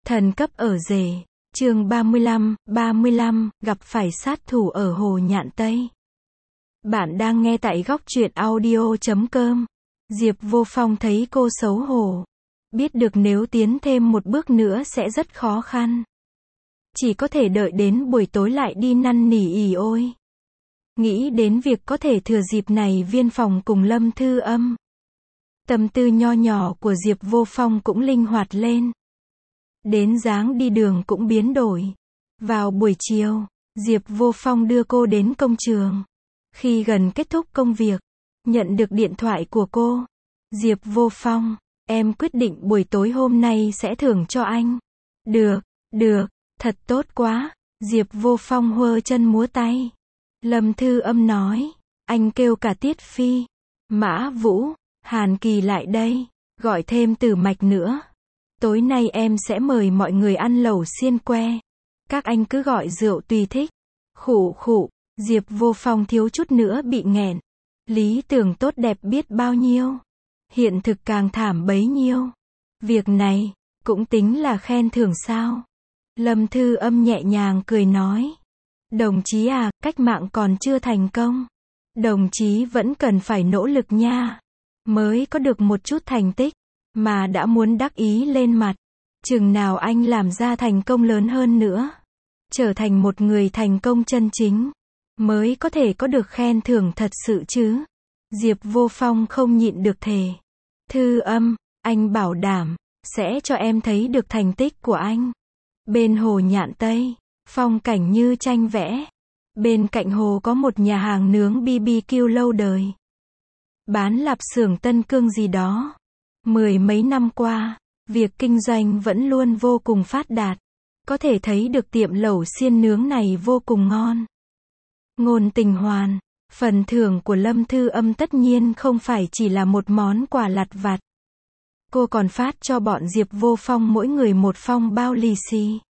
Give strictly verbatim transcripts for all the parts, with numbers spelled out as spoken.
Thần cấp ở rể, chương ba mươi lăm, ba mươi lăm, gặp phải sát thủ ở Hồ Nhạn Tây. Bạn đang nghe tại góc truyện audio chấm com. Diệp Vô Phong thấy cô xấu hổ. Biết được nếu tiến thêm một bước nữa sẽ rất khó khăn. Chỉ có thể đợi đến buổi tối lại đi năn nỉ ỉ ôi. Nghĩ đến việc có thể thừa dịp này viên phòng cùng Lâm Thư Âm. Tâm tư nho nhỏ của Diệp Vô Phong cũng linh hoạt lên. Đến dáng đi đường cũng biến đổi. Vào buổi chiều, Diệp Vô Phong đưa cô đến công trường. Khi gần kết thúc công việc, nhận được điện thoại của cô. Diệp Vô Phong, em quyết định buổi tối hôm nay sẽ thưởng cho anh. Được, được, thật tốt quá. Diệp Vô Phong huơ chân múa tay. Lâm Thư Âm nói, anh kêu cả Tiết Phi, Mã Vũ, Hàn Kỳ lại đây, gọi thêm Tử Mạch nữa. Tối nay em sẽ mời mọi người ăn lẩu xiên que. Các anh cứ gọi rượu tùy thích. Khụ khụ, Diệp Vô Phong thiếu chút nữa bị nghẹn. Lý tưởng tốt đẹp biết bao nhiêu. Hiện thực càng thảm bấy nhiêu. Việc này, cũng tính là khen thưởng sao? Lâm Thư Âm nhẹ nhàng cười nói. Đồng chí à, cách mạng còn chưa thành công. Đồng chí vẫn cần phải nỗ lực nha. Mới có được một chút thành tích. Mà đã muốn đắc ý lên mặt. Chừng nào anh làm ra thành công lớn hơn nữa. Trở thành một người thành công chân chính. Mới có thể có được khen thưởng thật sự chứ. Diệp Vô Phong không nhịn được thề. Thư Âm, anh bảo đảm, sẽ cho em thấy được thành tích của anh. Bên Hồ Nhạn Tây, phong cảnh như tranh vẽ. Bên cạnh hồ có một nhà hàng nướng bi bi kiu lâu đời. Bán lạp xưởng Tân Cương gì đó. Mười mấy năm qua, việc kinh doanh vẫn luôn vô cùng phát đạt. Có thể thấy được tiệm lẩu xiên nướng này vô cùng ngon. Ngôn Tình Hoàn, phần thưởng của Lâm Thư Âm tất nhiên không phải chỉ là một món quà lặt vặt. Cô còn phát cho bọn Diệp Vô Phong mỗi người một phong bao lì xì.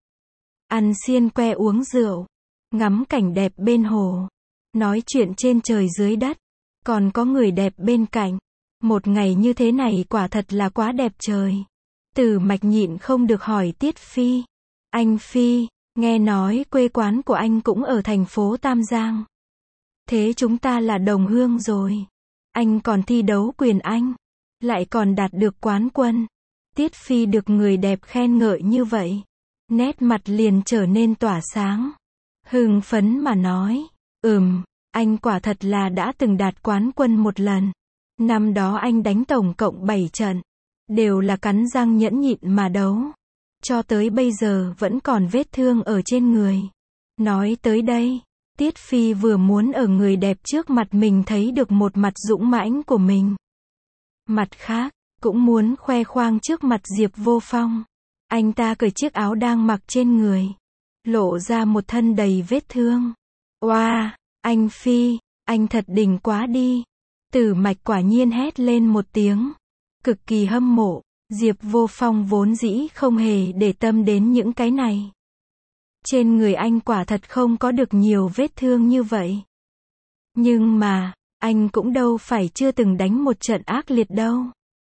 Ăn xiên que uống rượu, ngắm cảnh đẹp bên hồ, nói chuyện trên trời dưới đất, còn có người đẹp bên cạnh. Một ngày như thế này quả thật là quá đẹp trời. Tử Mạch nhịn không được hỏi Tiết Phi. Anh Phi, nghe nói quê quán của anh cũng ở thành phố Tam Giang. Thế chúng ta là đồng hương rồi. Anh còn thi đấu quyền Anh. Lại còn đạt được quán quân. Tiết Phi được người đẹp khen ngợi như vậy. Nét mặt liền trở nên tỏa sáng. Hưng phấn mà nói. Ừm, anh quả thật là đã từng đạt quán quân một lần. Năm đó anh đánh tổng cộng bảy trận. Đều là cắn răng nhẫn nhịn mà đấu. Cho tới bây giờ vẫn còn vết thương ở trên người. Nói tới đây, Tiết Phi vừa muốn ở người đẹp trước mặt mình thấy được một mặt dũng mãnh của mình. Mặt khác, cũng muốn khoe khoang trước mặt Diệp Vô Phong. Anh ta cởi chiếc áo đang mặc trên người. Lộ ra một thân đầy vết thương. Oa, anh Phi, anh thật đỉnh quá đi. Tử Mạch quả nhiên hét lên một tiếng. Cực kỳ hâm mộ. Diệp Vô Phong vốn dĩ không hề để tâm đến những cái này. Trên người anh quả thật không có được nhiều vết thương như vậy. Nhưng mà, anh cũng đâu phải chưa từng đánh một trận ác liệt đâu.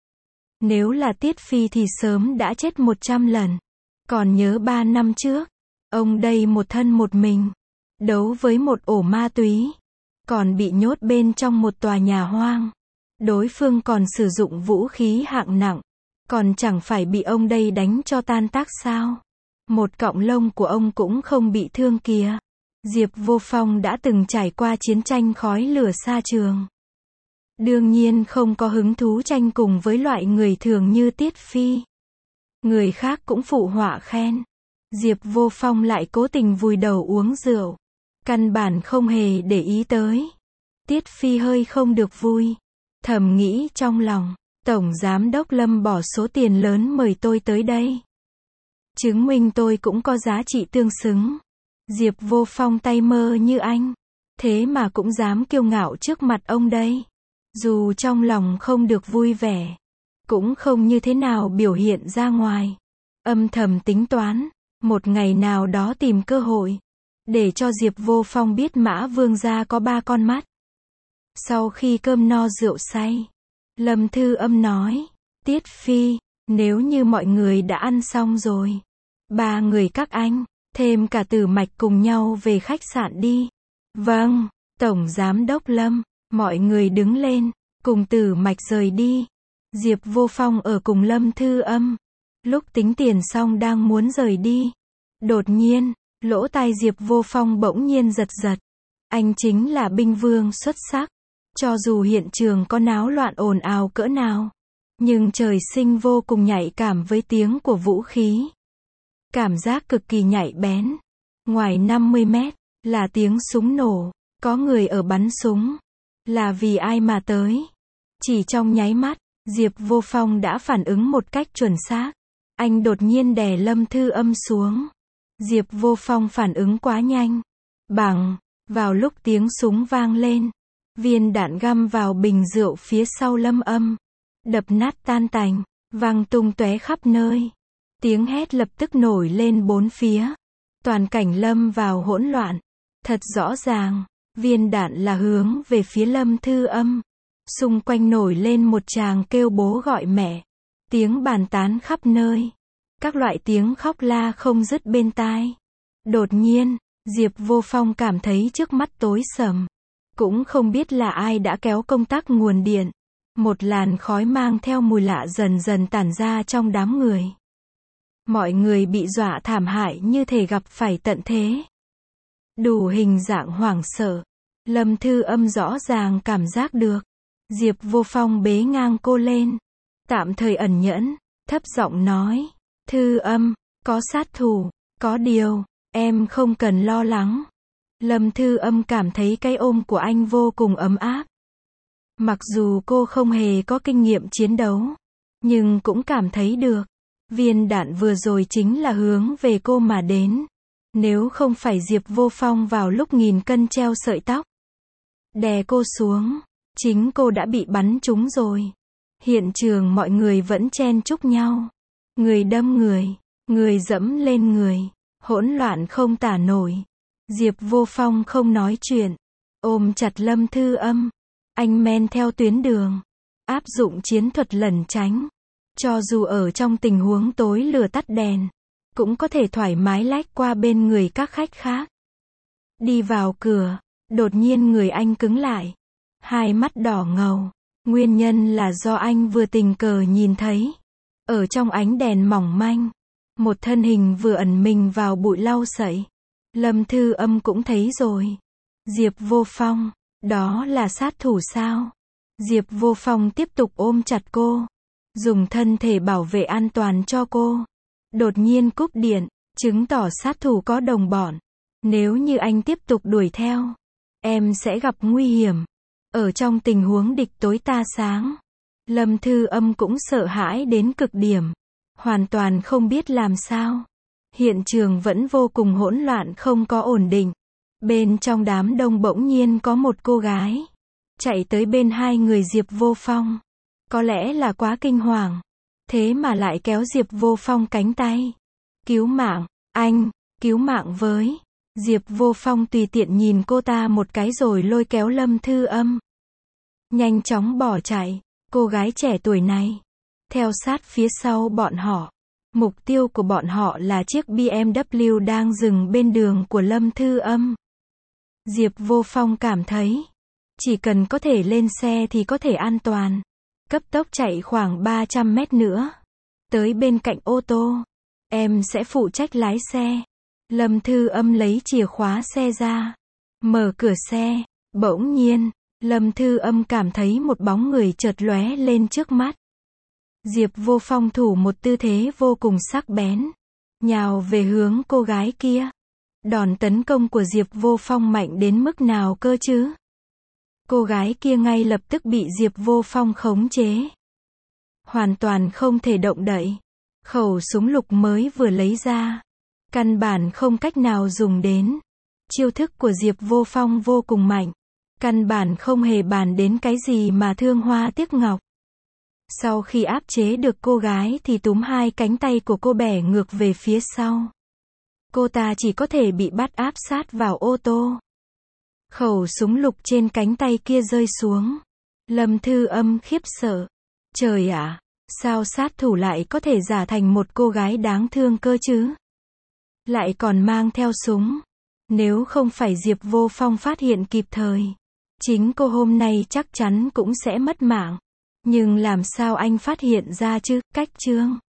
Nếu là Tiết Phi thì sớm đã chết một trăm lần. Còn nhớ ba năm trước, ông đây một thân một mình, đấu với một ổ ma túy. Còn bị nhốt bên trong một tòa nhà hoang. Đối phương còn sử dụng vũ khí hạng nặng. Còn chẳng phải bị ông đây đánh cho tan tác sao? Một cọng lông của ông cũng không bị thương kìa. Diệp Vô Phong đã từng trải qua chiến tranh khói lửa xa trường. Đương nhiên không có hứng thú tranh cùng với loại người thường như Tiết Phi. Người khác cũng phụ họa khen. Diệp Vô Phong lại cố tình vùi đầu uống rượu. Căn bản không hề để ý tới. Tiết Phi hơi không được vui. Thầm nghĩ trong lòng. Tổng Giám đốc Lâm bỏ số tiền lớn mời tôi tới đây. Chứng minh tôi cũng có giá trị tương xứng. Diệp Vô Phong tay mơ như anh. Thế mà cũng dám kiêu ngạo trước mặt ông đây. Dù trong lòng không được vui vẻ. Cũng không như thế nào biểu hiện ra ngoài. Âm thầm tính toán. Một ngày nào đó tìm cơ hội. Để cho Diệp Vô Phong biết Mã Vương gia có ba con mắt. Sau khi cơm no rượu say. Lâm Thư Âm nói. Tiết Phi, nếu như mọi người đã ăn xong rồi. Ba người các anh, thêm cả Tử Mạch cùng nhau về khách sạn đi. Vâng, Tổng Giám đốc Lâm. Mọi người đứng lên, cùng Tử Mạch rời đi. Diệp Vô Phong ở cùng Lâm Thư Âm. Lúc tính tiền xong đang muốn rời đi. Đột nhiên, lỗ tai Diệp Vô Phong bỗng nhiên giật giật. Anh chính là binh vương xuất sắc. Cho dù hiện trường có náo loạn ồn ào cỡ nào, nhưng trời sinh vô cùng nhạy cảm với tiếng của vũ khí. Cảm giác cực kỳ nhạy bén. Ngoài năm mươi mét, là tiếng súng nổ. Có người ở bắn súng. Là vì ai mà tới? Chỉ trong nháy mắt, Diệp Vô Phong đã phản ứng một cách chuẩn xác. Anh đột nhiên đè Lâm Thư Âm xuống. Diệp Vô Phong phản ứng quá nhanh. Bằng, vào lúc tiếng súng vang lên, viên đạn găm vào bình rượu phía sau Lâm Âm, đập nát tan tành, văng tung tóe khắp nơi. Tiếng hét lập tức nổi lên bốn phía. Toàn cảnh lâm vào hỗn loạn. Thật rõ ràng, viên đạn là hướng về phía Lâm Thư Âm. Xung quanh nổi lên một tràng kêu bố gọi mẹ. Tiếng bàn tán khắp nơi. Các loại tiếng khóc la không dứt bên tai. Đột nhiên, Diệp Vô Phong cảm thấy trước mắt tối sầm. Cũng không biết là ai đã kéo công tắc nguồn điện. Một làn khói mang theo mùi lạ dần dần tản ra trong đám người. Mọi người bị dọa thảm hại như thể gặp phải tận thế. Đủ hình dạng hoảng sợ. Lâm Thư Âm rõ ràng cảm giác được. Diệp Vô Phong bế ngang cô lên. Tạm thời ẩn nhẫn, thấp giọng nói. Thư Âm, có sát thủ, có điều, em không cần lo lắng. Lâm Thư Âm cảm thấy cái ôm của anh vô cùng ấm áp. Mặc dù cô không hề có kinh nghiệm chiến đấu, nhưng cũng cảm thấy được. Viên đạn vừa rồi chính là hướng về cô mà đến. Nếu không phải Diệp Vô Phong vào lúc nghìn cân treo sợi tóc, đè cô xuống, chính cô đã bị bắn trúng rồi. Hiện trường mọi người vẫn chen chúc nhau. Người đâm người, người dẫm lên người, hỗn loạn không tả nổi. Diệp Vô Phong không nói chuyện, ôm chặt Lâm Thư Âm. Anh men theo tuyến đường, áp dụng chiến thuật lẩn tránh. Cho dù ở trong tình huống tối lửa tắt đèn, cũng có thể thoải mái lách qua bên người các khách khác. Đi vào cửa, đột nhiên người anh cứng lại. Hai mắt đỏ ngầu. Nguyên nhân là do anh vừa tình cờ nhìn thấy. Ở trong ánh đèn mỏng manh, một thân hình vừa ẩn mình vào bụi lau sậy. Lâm Thư Âm cũng thấy rồi. Diệp Vô Phong, đó là sát thủ sao? Diệp Vô Phong tiếp tục ôm chặt cô, dùng thân thể bảo vệ an toàn cho cô. Đột nhiên cúp điện, chứng tỏ sát thủ có đồng bọn. Nếu như anh tiếp tục đuổi theo, em sẽ gặp nguy hiểm. Ở trong tình huống địch tối ta sáng, Lâm Thư Âm cũng sợ hãi đến cực điểm. Hoàn toàn không biết làm sao. Hiện trường vẫn vô cùng hỗn loạn không có ổn định. Bên trong đám đông bỗng nhiên có một cô gái chạy tới bên hai người Diệp Vô Phong. Có lẽ là quá kinh hoàng, thế mà lại kéo Diệp Vô Phong cánh tay. Cứu mạng, anh, cứu mạng với. Diệp Vô Phong tùy tiện nhìn cô ta một cái rồi lôi kéo Lâm Thư Âm. Nhanh chóng bỏ chạy. Cô gái trẻ tuổi này theo sát phía sau bọn họ. Mục tiêu của bọn họ là chiếc bê em vê đang dừng bên đường của Lâm Thư Âm. Diệp Vô Phong cảm thấy, chỉ cần có thể lên xe thì có thể an toàn. Cấp tốc chạy khoảng ba trăm mét nữa. Tới bên cạnh ô tô. Em sẽ phụ trách lái xe. Lâm Thư Âm lấy chìa khóa xe ra. Mở cửa xe. Bỗng nhiên, Lâm Thư Âm cảm thấy một bóng người chợt lóe lên trước mắt. Diệp Vô Phong thủ một tư thế vô cùng sắc bén, nhào về hướng cô gái kia. Đòn tấn công của Diệp Vô Phong mạnh đến mức nào cơ chứ? Cô gái kia ngay lập tức bị Diệp Vô Phong khống chế. Hoàn toàn không thể động đậy. Khẩu súng lục mới vừa lấy ra, căn bản không cách nào dùng đến. Chiêu thức của Diệp Vô Phong vô cùng mạnh. Căn bản không hề bàn đến cái gì mà thương hoa tiếc ngọc. Sau khi áp chế được cô gái thì túm hai cánh tay của cô bẻ ngược về phía sau. Cô ta chỉ có thể bị bắt áp sát vào ô tô. Khẩu súng lục trên cánh tay kia rơi xuống. Lâm Thư Âm khiếp sợ. Trời ạ, sao sát thủ lại có thể giả thành một cô gái đáng thương cơ chứ? Lại còn mang theo súng. Nếu không phải Diệp Vô Phong phát hiện kịp thời, chính cô hôm nay chắc chắn cũng sẽ mất mạng. Nhưng làm sao anh phát hiện ra chứ, Cách Trương?